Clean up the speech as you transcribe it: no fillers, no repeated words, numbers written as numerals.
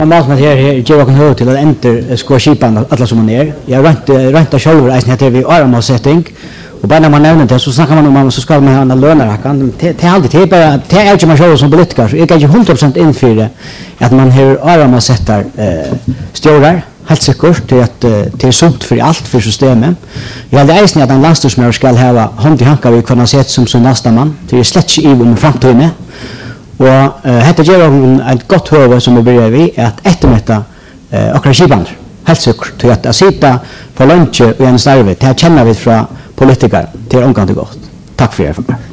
Normalt med her ger jag en hög till att enter ska skipan alla som man är. Jag ränta själv reisen heter vi armavsättning. Och bara när man nämner det så snackar man om att så ska man ha en löneräkning. Det är alltid det är bara det är inte man själv som politiker så jag är 100% in för det att man har armavsättar stjårar helt säkert till att det är sunt för allt för systemet. Jag hade eisen att en landstingsmör ska ha hand i hanka vi kunna se som nästa man. Det är slätt i om framtiden. Och detta ger ett gott huvud som vi börjar vi att eftermätta akkurat skipan. Helt säkert till att sitta på lunch och en starve. Det här känner vi från politiker till omgående gott. Tack för er.